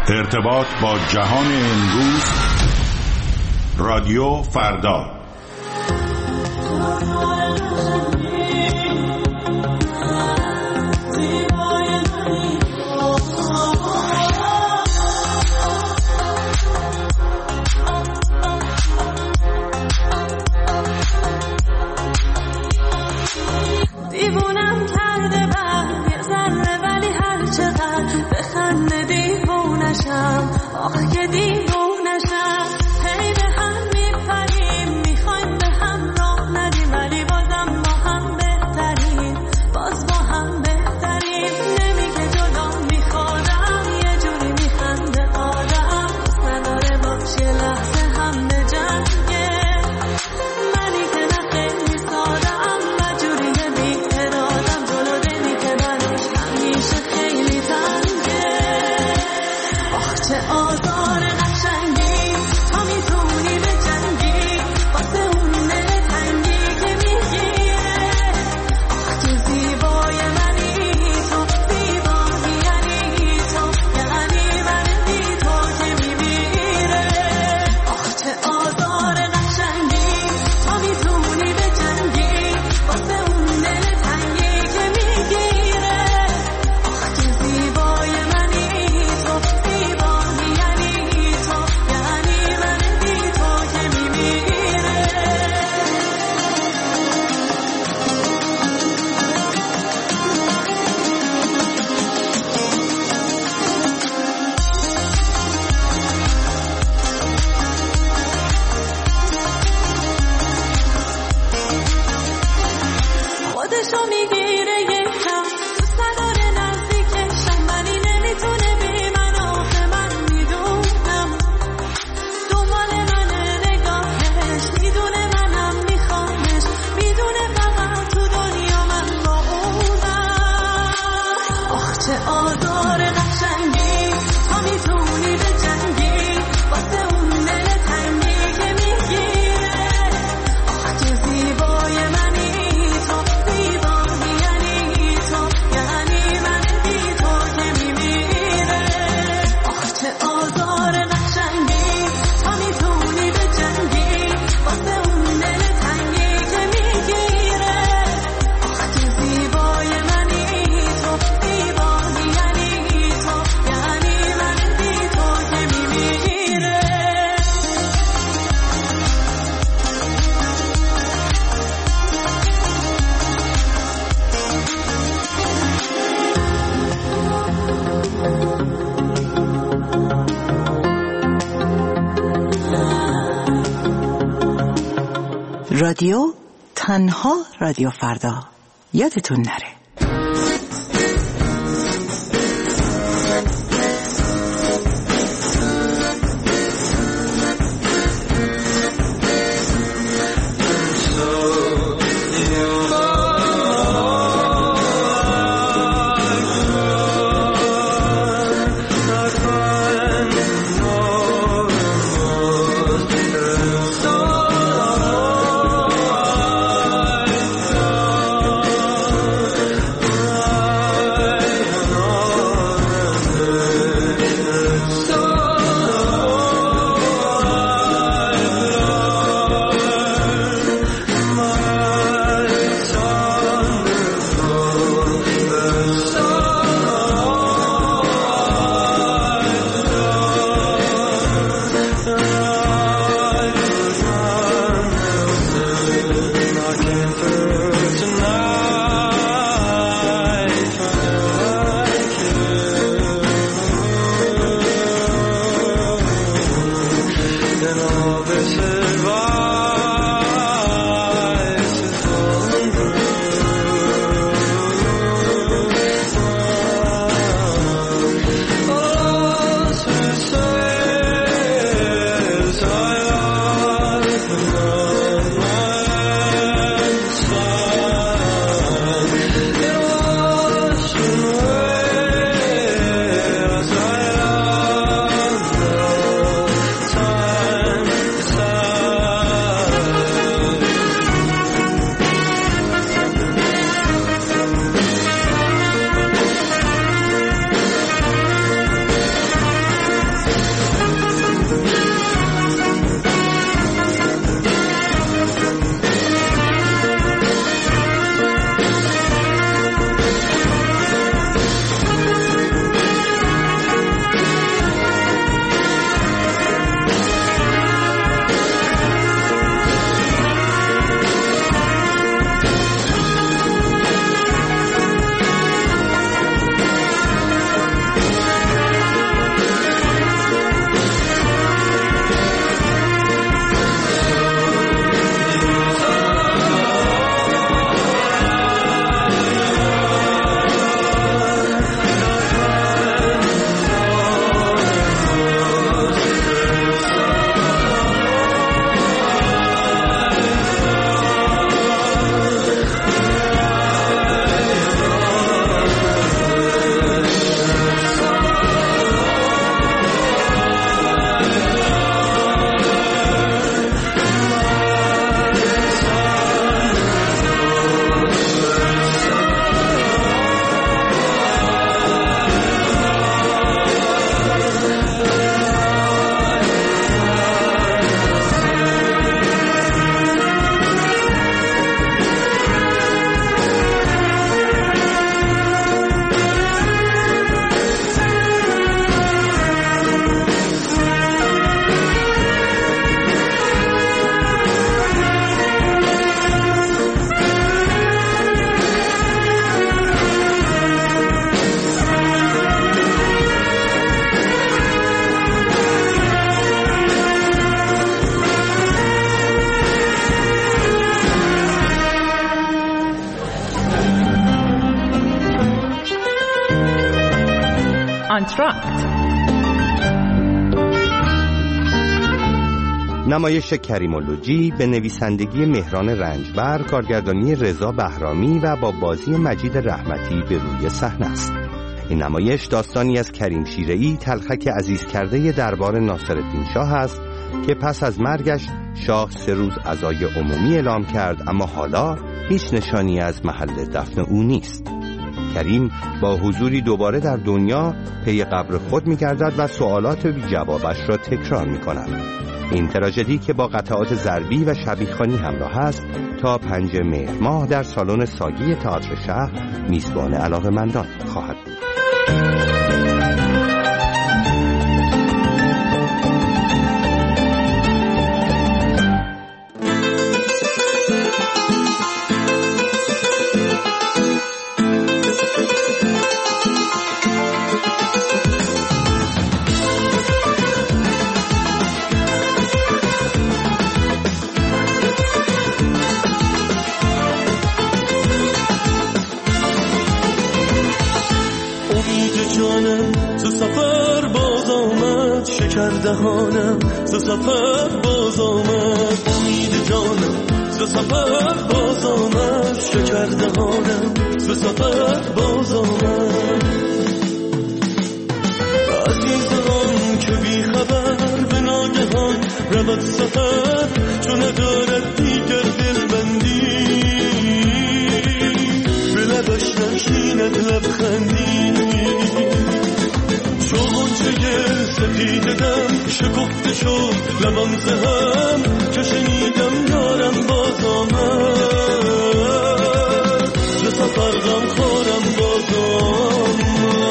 ارتباط با جهان امروز، رادیو فردا. دیوونم کرده بر یه ذره، ولی هر چقدر بخنده دیوونشم، آخ که دیوونشم. هی به هم میپریم، میخوایم به هم راه ندیم، ولی بازم با هم بهتریم، باز با هم بهتریم. نمیگه جدا میخوادم، یه جوری میخنده آدم، نداره باش یه لحظه هم به جنگه. منی که نه خیلی سادم، مجوریه بی ارادم، جلو دلی که براش همیشه خیلی تنگه. آخ چه آزار قشنگی، تا میتونی به جنگی واسه اون دل تنگی که میگیره. آخ که زیبای منی تو، زیبایی یعنی تو، یعنی من بی تو که میمیره. آخ چه آزار قشنگی، تا میتونی به جنگی واسه اون دل تنگی که میگیره. آخ که زیبای منی تو، زیبایی یعنی تو، یعنی من بی تو که میمیره. خودشو میگیره یکم، دوست نداره نزدیکشم، ولی نمیتونه بی من، آخه من میدونم دنبال منه نگاهش، میدونه منم میخوامش، میدونه فقط تو دنیا من با اونم. آخ چه آزار قشنگی، تا میتونی به جنگی واسه اون دل تنگی که میگیره. آخ که زیبای منی تو، زیبایی یعنی تو، یعنی من بی تو که میمیره. آخ چه آزار قشنگی، تا میتونی به جنگی واسه اون دل تنگی که میگیره. آخ که زیبای منی تو، زیبایی یعنی تو، یعنی من بی تو که میمیره. رادیو تنها رادیو فردا، یادتون نره. انتراکت. نمایش کریمولوژی به نویسندگی مهران رنجبر، کارگردانی رضا بهرامی و با بازی مجید رحمتی به روی صحنه است. این نمایش داستانی از کریم شیره‌ای، تلخک عزیز کرده دربار ناصرالدین شاه است که پس از مرگش شاه 3 روز عزای عمومی اعلام کرد، اما حالا هیچ نشانی از محل دفن او نیست. کریم با حضوری دوباره در دنیا پی قبر خود می‌گردد و سوالات بی جوابش را تکرار می‌کند. این تراژدی که با قطعات ضربی و شبیه‌خوانی همراه است تا 5 مهر ماه در سالن ساگی تئاتر شهر میزبان علاقه‌مندان خواهد بود. دهانم ز سفر باز آمد، امید جانم ز سفر باز آمد، شکر دهانم ز سفر باز آمد. عزیزان که بی خبر به ناگهان رود سفر، چون ندارد دیگر دلبندی، به لبش نشیند لبخندی. سپیده دم شکفته شد لبم زهم، که شنیدم یارم باز آمد، ز سفر غم خورم باز آمد.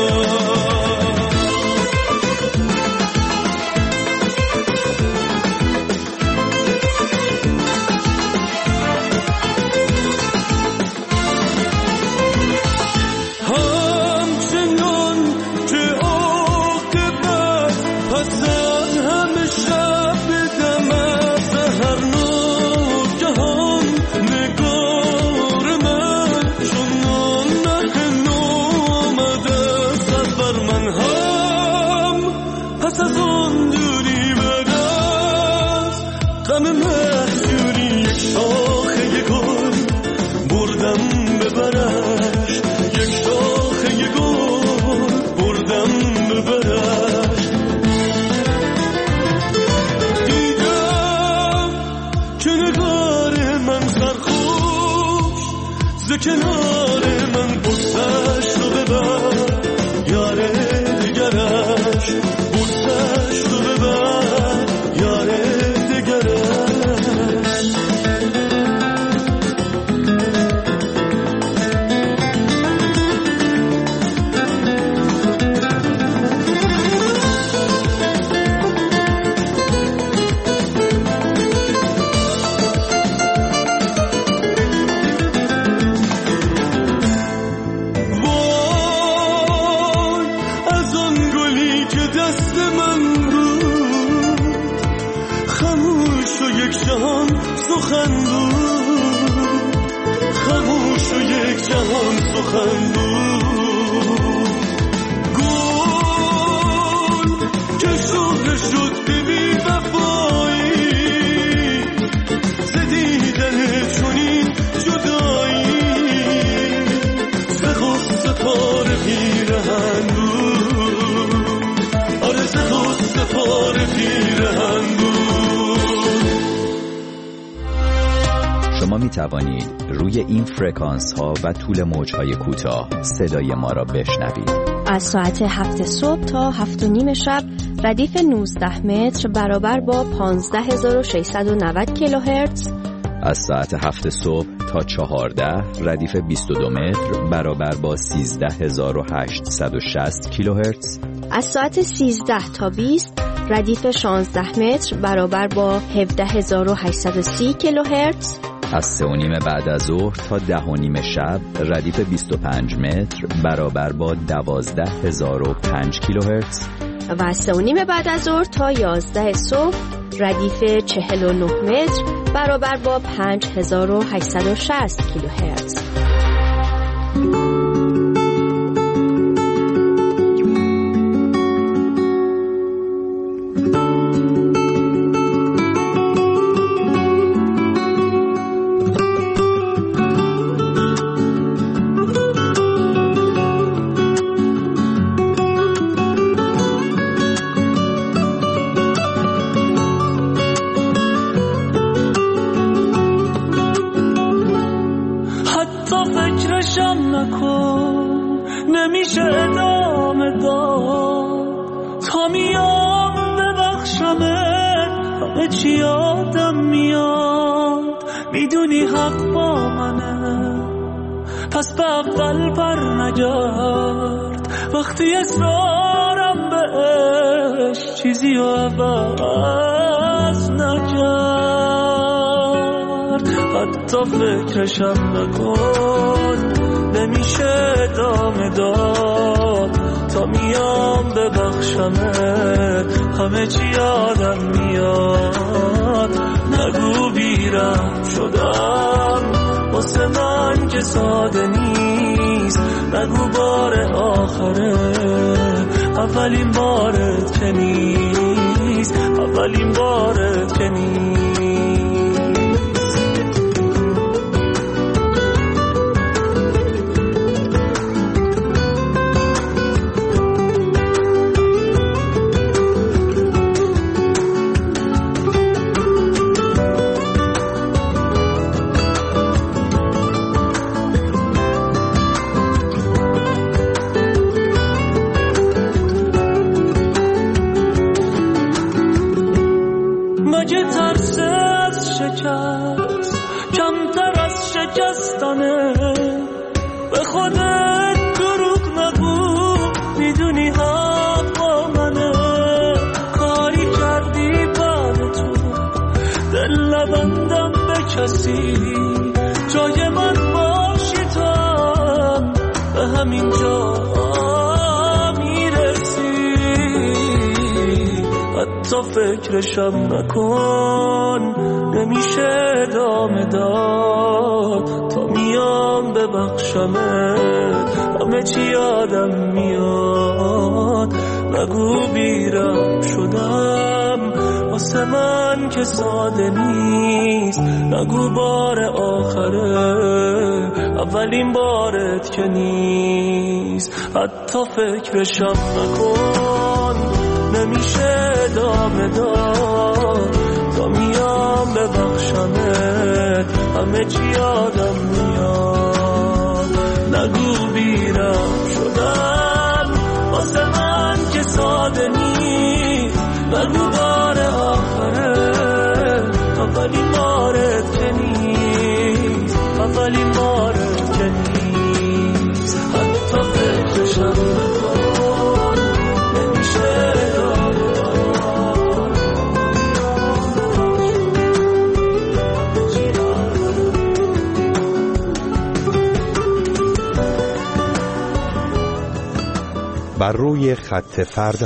کنار من بوسش رو ببر، یاره دگرش بوسش رو ببر، یاره دگرش. خاموش و یک جهان سخن بود، گل که شهره شد به بی وفایی، ز دیدن چنین جدایی، ز غصه پاره پیرهن بود، آره ز غصه پاره پیرهن بود. شما می توانید روی این فرکانس ها و طول موج های کوتاه صدای ما را بشنوید. از ساعت 7 صبح تا 7:30 شب ردیف 19 متر برابر با 15690 کیلوهرتز. از ساعت 7 صبح تا 14 ردیف 22 متر برابر با 13860 کیلوهرتز. از ساعت 13 تا 20 ردیف 16 متر برابر با 17830 کیلوهرتز. از 3:30 بعد از ظهر تا 10:30 شب ردیف 25 متر برابر با 12005 کیلوهرتز. و از 3:30 بعد از ظهر تا 11 صبح ردیف 49 متر برابر با 5860 کیلوهرتز. نکن، نمیشه ادامه داد تا میام ببخشمت. همه چی یادم میاد، میدونی حق با منه، پس به اول بر نگرد. وقتی اصرارم بهش چیزی رو عوض نکرد، حتی فکرشم نکن، نمیشه ادامه داد تا میام ببخشمت. همه چی یادم میاد، نگو بیرم شدم واسه من که ساده نیست. نگو بار آخره، اولین بارت که نیست، اولین بارت که نیست. مگه ترس از شکست کمتر از شکستنه؟ به خودت دروغ نگو، میدونی حق با منه. کاری کردی بعد تو دل نبندم به کسی، جای من باشی تو هم به همین جا حتی فکرشم نکن، نمیشه ادامه داد تا میام ببخشمت. همه چی یادم میاد، نگو بیرم شدم واسه من که ساده نیست. نگو بار آخره، اولین بارت که نیست. حتی فکرشم نکن، نمیشه ادامه داد تا میام ببخشمت. همه چی یادم میاد، نگو بیرم شدم واسه من که ساده نیست. نگو بار آخره، اولین بارت که نیست، اولین بارت که نیست. حتی فکرشم نکن، نمیشه بر روی خط فردا.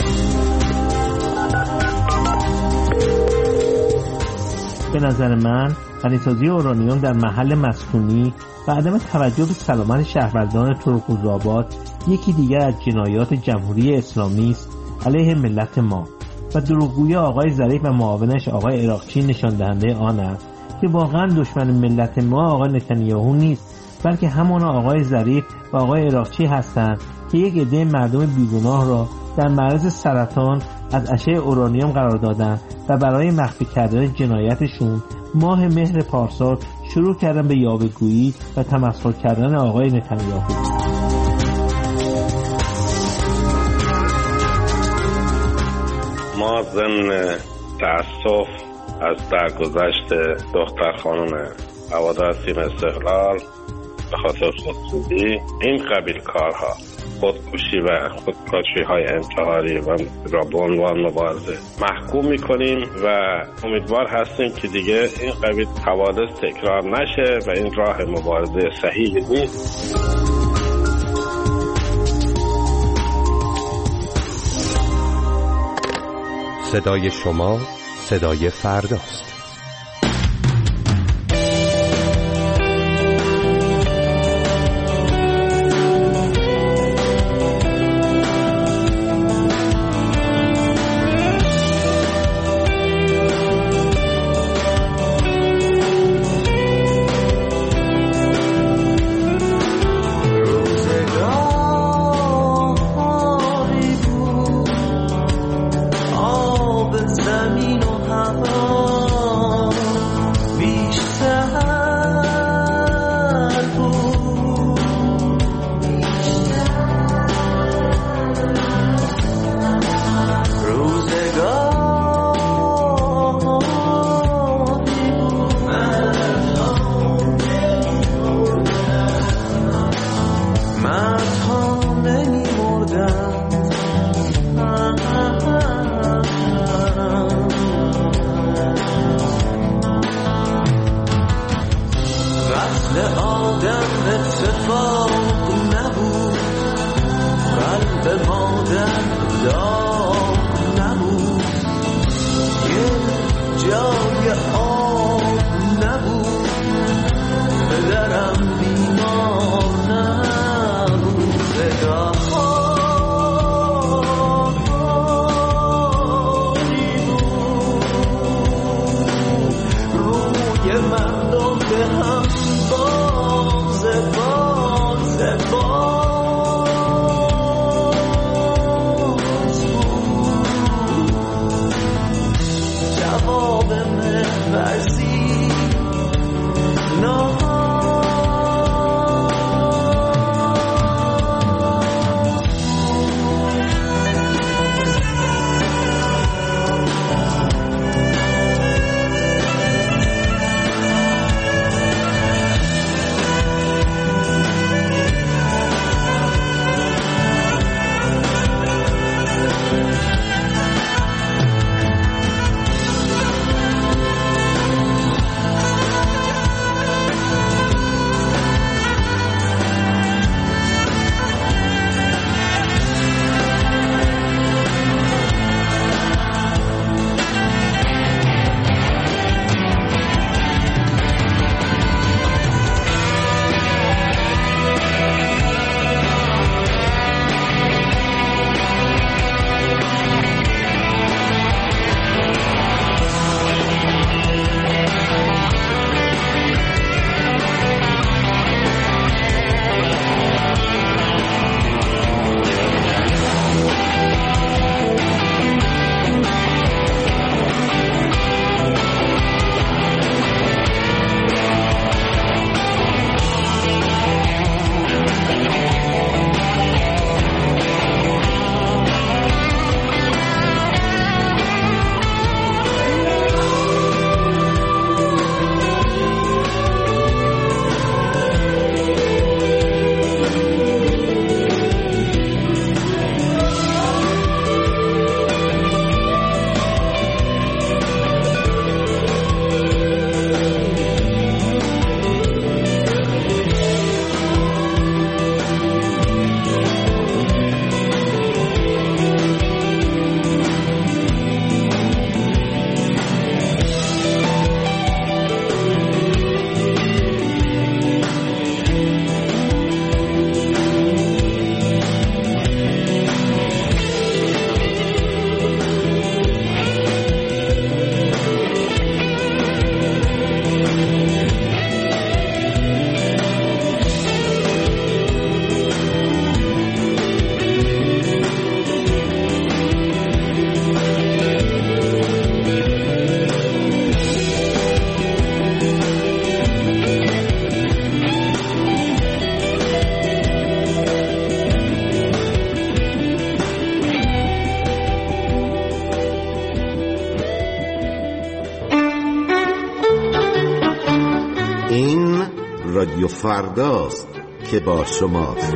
به نظر من غنیسازی اورانیوم در محل مسکونی و عدم توجه به سلامت شهروندان ترک‌آباد یکی دیگر از جنایات جمهوری اسلامی است علیه ملت ما و دروغگویی آقای ظریف و معاونش آقای عراقچی نشان دهنده آن است که واقعا دشمن ملت ما آقای نتانیاهو نیست، بلکه همان آقای ظریف و آقای عراقچی هستند که یک عده مردم بیگناه را در معرض سرطان از اشعه اورانیوم قرار دادند و برای مخفی کردن جنایتشون ماه مهر پارسال شروع کردن به یاوه‌گویی و تمسخر کردن آقای نتانیاهو. ما ضمن تأسف از درگذشت دختر خانم هوادار تیم استقلال به خاطر خودسوزی این قبیل کارها، خودکشی و خودکشی های انتحاری و را به عنوان مبارزه محکوم میکنیم و امیدوار هستیم که دیگه این قبیل حوادث تکرار نشه و این راه مبارزه صحیحی نیست. صدای شما صدای فرداست. زمین و هوا آب نبود، یه جای آب نبود، پدرم بیمار نبود، نگاهانی بود روی مردم به هم باز جواب محورزی رادیو فرداست که با شماست.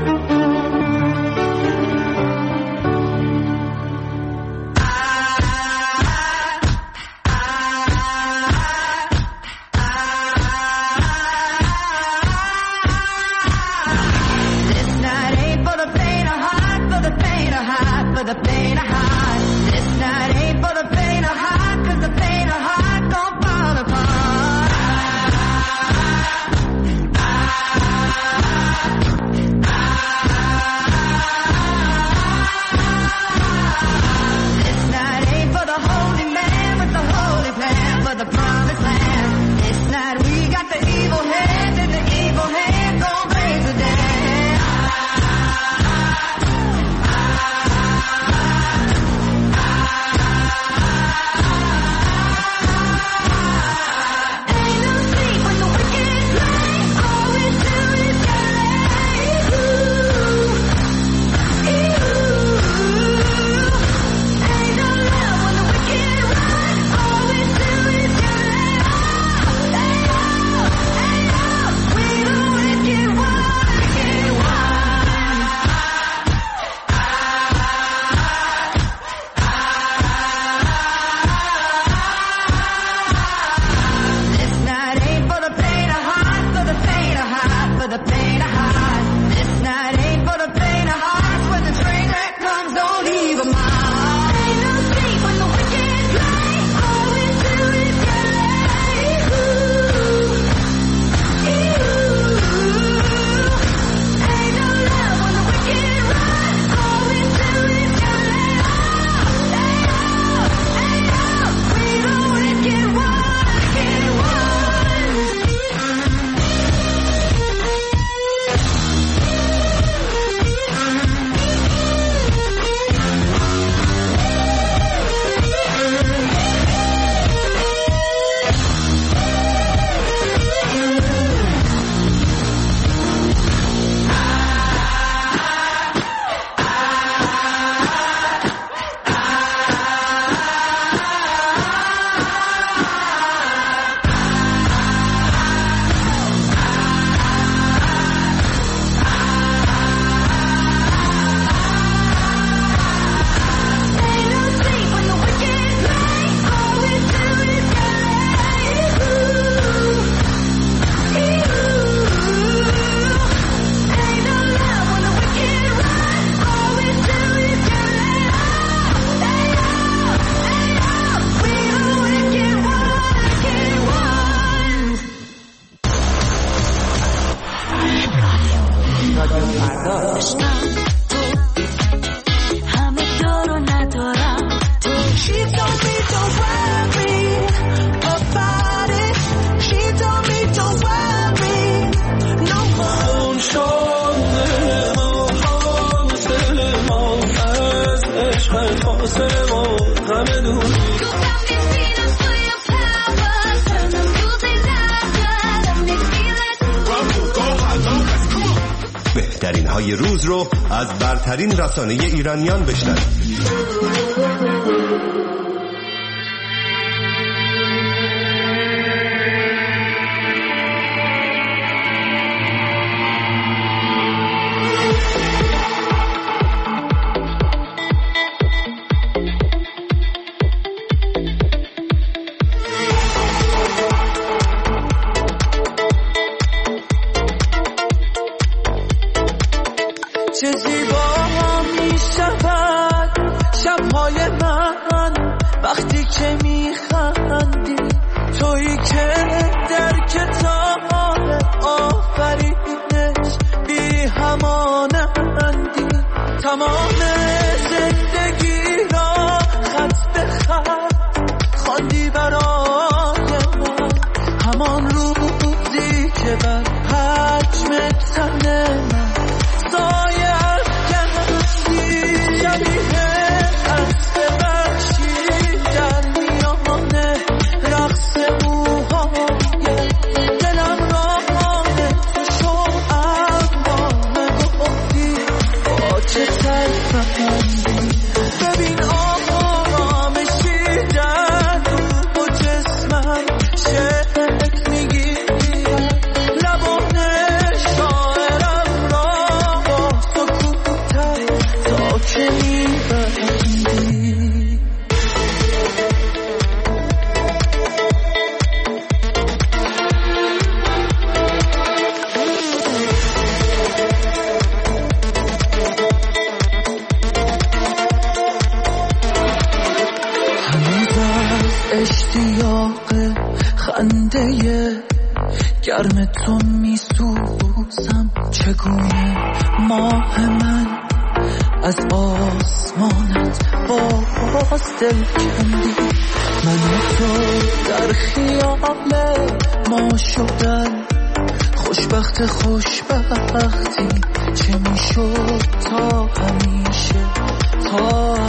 فاصله ما همه دوری. بهترین های روز رو از برترین رسانه ایرانیان بشنوید. چه زیبا می شود شبهای من وقتی که می خندی، تویی که در کتاب آفرینش بی همانندی. تمام زندگی را خط به خط خواندی برای من، همان روزی که بر حجم تن من سایه کردی، شبیه اسب وحشی در میان رقص موهای دلم را تو شو، اما نگفتی با چه ترفندی. ببین آرامشی در روح و جسمم شکل میگیرد، لبان شاعرم را با سکوتت تا که میبندی. هنوز از اشتیاق خنده گرم تو میسوزم، چگونه ماه من از آسمانت باز دل کندی. من و تو در خیال ما شدن خوشبخت خوشبختی، چه میشد تا همیشه تا